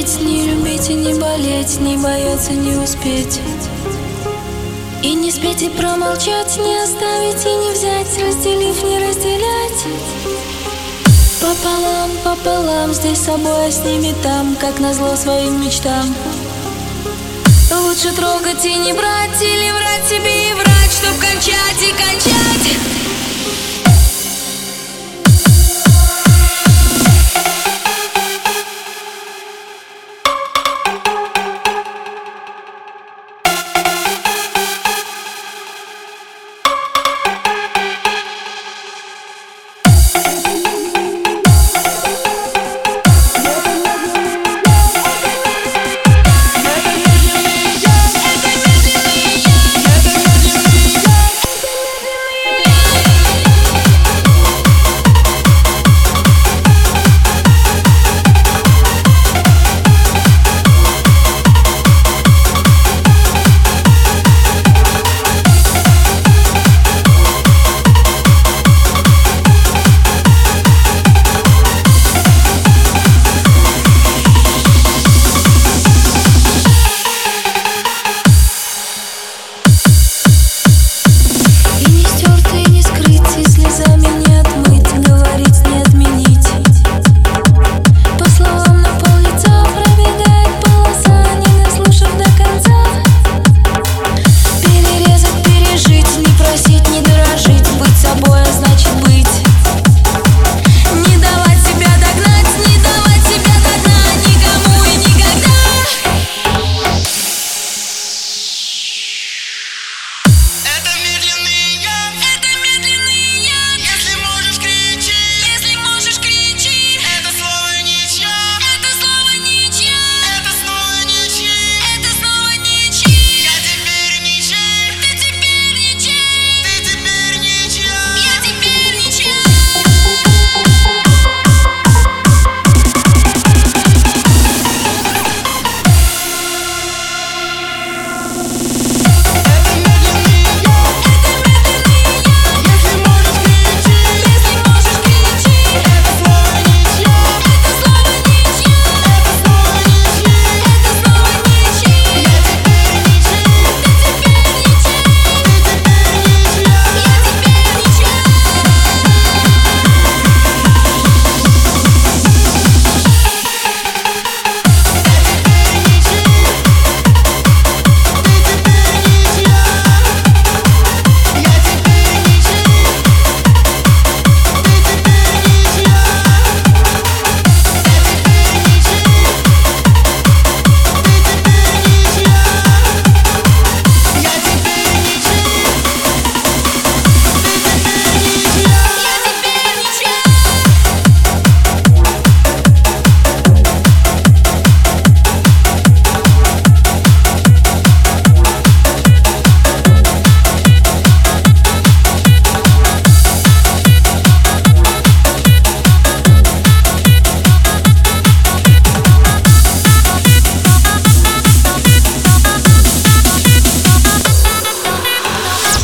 хотеть, не любить и не болеть, не бояться не успеть. И не спеть, и промолчать, не оставить и не взять, разделив, не разделять. Пополам, пополам, здесь с собой, а с ними там, как назло своим мечтам. Лучше трогать и не брать, или врать себе и врать, чтоб кончать и кончать.